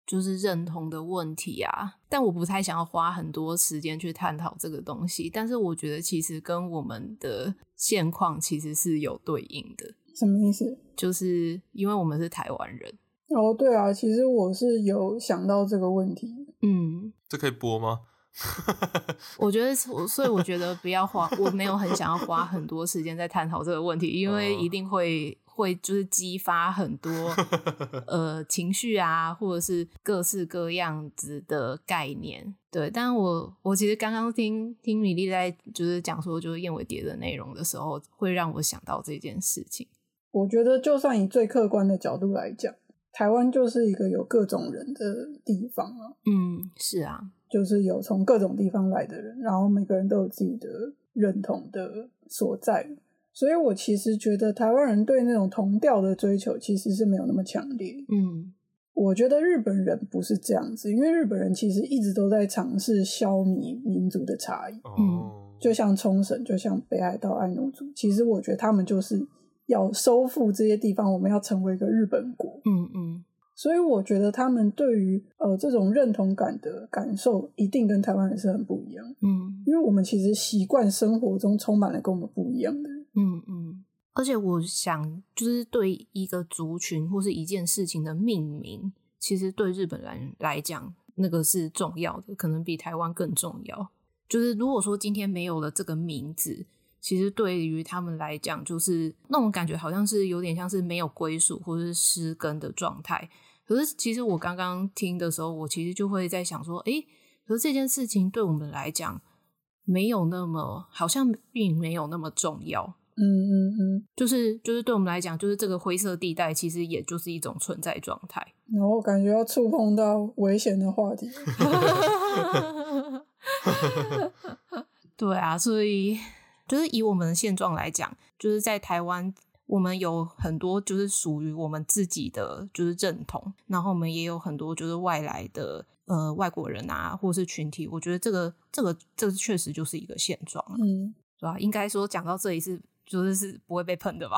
就是认同的问题啊，但我不太想要花很多时间去探讨这个东西，但是我觉得其实跟我们的现况其实是有对应的。 什么意思？ 就是因为我们是台湾人。 哦，对啊，其实我是有想到这个问题。 嗯， 这可以播吗？ 我觉得，所以我觉得不要花，我没有很想要花很多时间在探讨这个问题，因为一定会会就是激发很多呃情绪啊，或者是各式各样子的概念。对，但我我其实刚刚听听米粒在就是讲说就是燕尾蝶的内容的时候，会让我想到这件事情。 我觉得就算以最客观的角度来讲，台湾就是一个有各种人的地方啊。 嗯，是啊， 就是有从各种地方来的人，然后每个人都有自己的认同的所在，所以我其实觉得台湾人对那种同调的追求其实是没有那么强烈。 嗯， 我觉得日本人不是这样子，因为日本人其实一直都在尝试消弭民族的差异。 哦， 就像冲绳，就像北海道、爱奴族，其实我觉得他们就是要收复这些地方，我们要成为一个日本国。 嗯嗯。 所以我觉得他们对于呃这种认同感的感受一定跟台湾人是很不一样。 嗯， 因为我们其实习惯生活中充满了跟我们不一样的人。 嗯嗯，而且我想就是对一个族群或是一件事情的命名，其实对日本人来讲那个是重要的，可能比台湾更重要。就是如果说今天没有了这个名字，其实对于他们来讲就是那种感觉好像是有点像是没有归属或是失根的状态。可是其实我刚刚听的时候，我其实就会在想说，诶，可是这件事情对我们来讲没有那么，好像并没有那么重要。 嗯嗯嗯， 就是就是对我们来讲，就是这个灰色地带其实也就是一种存在状态。 然后感觉要触碰到危险的话题。 对啊，所以就是以我们的现状来讲，就是在台湾我们有很多就是属于我们自己的就是认同，然后我们也有很多就是外来的呃外国人啊或是群体，我觉得这个这个这个确实就是一个现状。 嗯， 对吧？应该说讲到这里是就是是不会被喷的吧？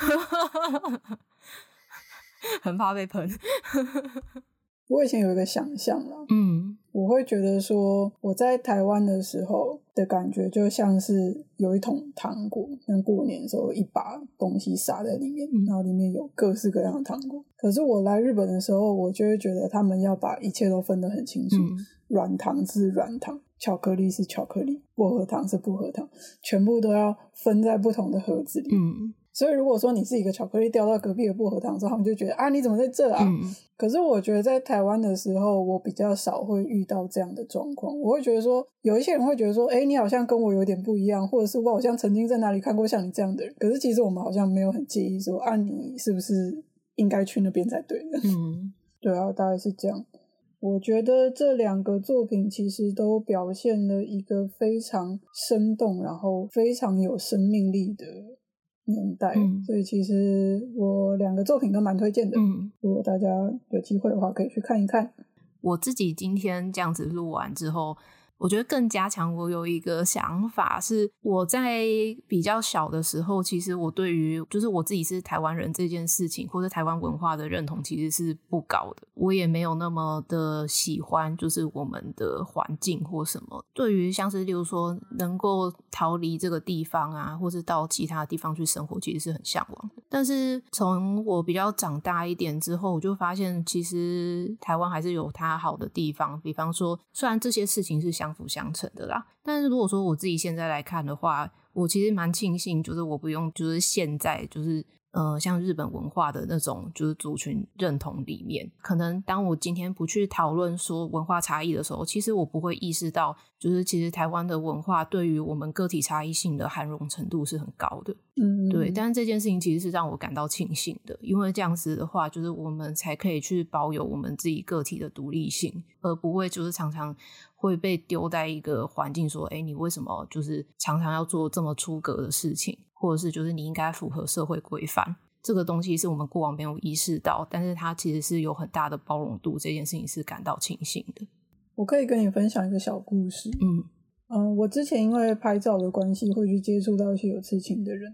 很怕被喷。 我以前有一个想象啦， 嗯， 我会觉得说我在台湾的时候的感觉就像是有一桶糖果，像过年的时候一把东西撒在里面， 嗯、 然后里面有各式各样的糖果。可是我来日本的时候，我就会觉得他们要把一切都分得很清楚， 嗯、 软糖是软糖，巧克力是巧克力，薄荷糖是薄荷糖，全部都要分在不同的盒子里。 嗯， 所以如果说你是一个巧克力掉到隔壁的薄荷糖的时候，他们就觉得啊你怎么在这啊、 嗯、 可是我觉得在台湾的时候，我比较少会遇到这样的状况。我会觉得说有一些人会觉得说诶你好像跟我有点不一样，或者是我好像曾经在哪里看过像你这样的人，可是其实我们好像没有很介意说啊你是不是应该去那边才对的。 嗯， 对啊，大概是这样。我觉得这两个作品其实都表现了一个非常生动然后非常有生命力的年代、嗯、所以其实我两个作品都蛮推荐的、嗯、如果大家有机会的话可以去看一看。 我自己今天这样子录完之后，我觉得更加强我有一个想法，是我在比较小的时候，其实我对于就是我自己是台湾人这件事情或者台湾文化的认同其实是不高的，我也没有那么的喜欢就是我们的环境或什么，对于像是例如说能够逃离这个地方啊，或是到其他地方去生活，其实是很向往的。但是从我比较长大一点之后，我就发现其实台湾还是有它好的地方，比方说虽然这些事情是相辅相成的啦，但是如果说我自己现在来看的话，我其实蛮庆幸就是我不用就是现在就是呃，像日本文化的那种就是族群认同里面，可能当我今天不去讨论说文化差异的时候，其实我不会意识到就是其实台湾的文化对于我们个体差异性的涵容程度是很高的。 嗯， 对，但是这件事情其实是让我感到庆幸的，因为这样子的话就是我们才可以去保有我们自己个体的独立性，而不会就是常常会被丢在一个环境说诶你为什么就是常常要做这么出格的事情，或者是就是你应该符合社会规范，这个东西是我们过往没有意识到，但是它其实是有很大的包容度，这件事情是感到庆幸的。 我可以跟你分享一个小故事。 嗯嗯、呃，我之前因为拍照的关系会去接触到一些有刺青的人，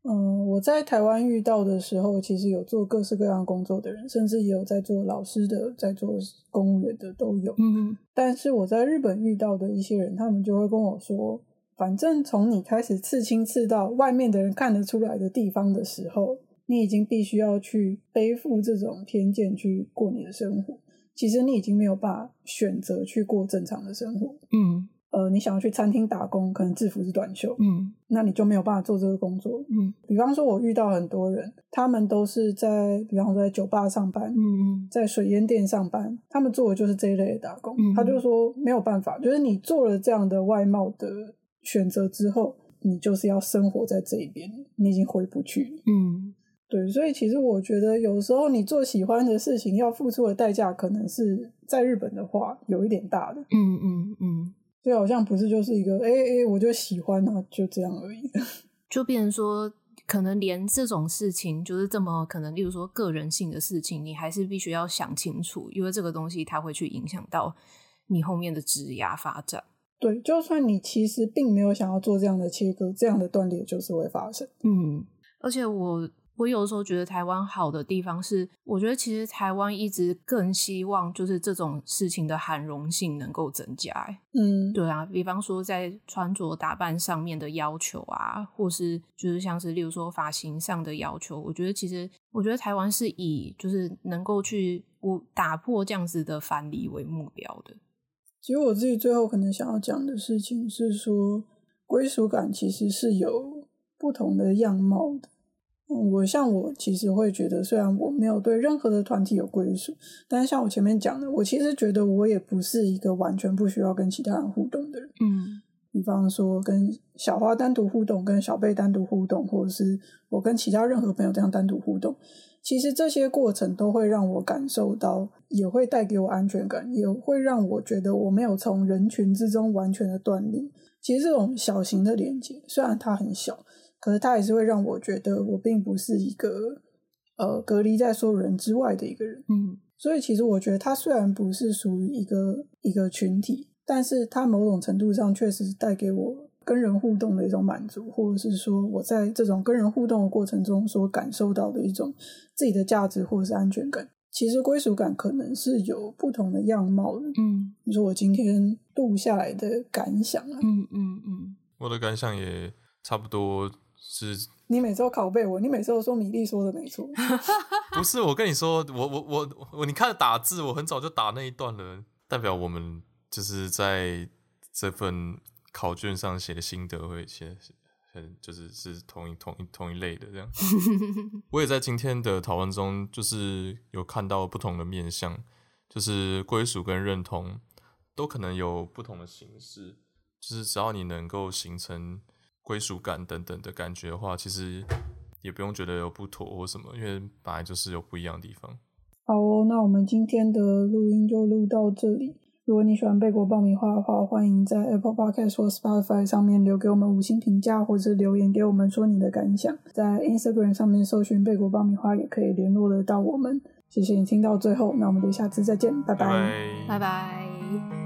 嗯，我在台湾遇到的时候，其实有做各式各样工作的人，甚至也有在做老师的，在做公务员的都有。 嗯， 但是我在日本遇到的一些人，他们就会跟我说，反正从你开始刺青刺到外面的人看得出来的地方的时候，你已经必须要去背负这种偏见去过你的生活。其实你已经没有办法选择去过正常的生活。 嗯， 呃，你想要去餐厅打工，可能制服是短袖， 嗯， 那你就没有办法做这个工作。 嗯， 比方说我遇到很多人，他们都是在比方说在酒吧上班， 嗯， 在水烟店上班，他们做的就是这一类的打工。 嗯， 他就说没有办法，就是你做了这样的外貌的选择之后，你就是要生活在这一边，你已经回不去了。 嗯， 对，所以其实我觉得有时候你做喜欢的事情要付出的代价，可能是在日本的话有一点大的。 嗯嗯嗯， 所以好像不是就是一个哎哎，我就喜欢啊，就这样而已。 就变成说，可能连这种事情，就是这么可能，例如说个人性的事情，你还是必须要想清楚，因为这个东西它会去影响到你后面的职涯发展。 对，就算你其实并没有想要做这样的切割，这样的断裂就是会发生。 嗯，而且我我有时候觉得台湾好的地方是，我觉得其实台湾一直更希望就是这种事情的涵容性能够增加。 嗯， 对啊，比方说在穿着打扮上面的要求啊，或是就是像是例如说发型上的要求，我觉得其实我觉得台湾是以就是能够去打破这样子的藩篱为目标的。 其实我自己最后可能想要讲的事情是说，归属感其实是有不同的样貌的。我像我其实会觉得，虽然我没有对任何的团体有归属，但是像我前面讲的，我其实觉得我也不是一个完全不需要跟其他人互动的人。 嗯， 比方说跟小花单独互动，跟小贝单独互动，或者是我跟其他任何朋友这样单独互动，其实这些过程都会让我感受到，也会带给我安全感，也会让我觉得我没有从人群之中完全的断裂。其实这种小型的连接，虽然它很小，可是它也是会让我觉得我并不是一个呃隔离在所有人之外的一个人。 嗯， 所以其实我觉得它虽然不是属于一个一个群体，但是它某种程度上确实带给我跟人互动的一种满足，或者是说我在这种跟人互动的过程中所感受到的一种自己的价值或者是安全感。其实归属感可能是有不同的样貌的。 嗯， 你说我今天录下来的感想啊， 嗯嗯嗯， 我的感想也差不多是， 你每次都拷贝我，你每次都说米粒说的没错。 不是我跟你说，我我我我，你看打字，我很早就打那一段了，代表我们就是在这份考卷上写的心得会写很就是是同一同一同一类的这样。我也在今天的讨论中，就是有看到不同的面向，就是归属跟认同都可能有不同的形式，就是只要你能够形成归属感等等的感觉的话，其实也不用觉得有不妥或什么，因为本来就是有不一样的地方。 好哦，那我们今天的录音就录到这里。如果你喜欢贝果爆米花的话，欢迎在 Apple Podcast 或 Spotify 上面留给我们五星评价，或者留言给我们说你的感想。在 Instagram 上面搜寻贝果爆米花也可以联络得到我们。谢谢你听到最后，那我们就下次再见，拜拜， 拜拜。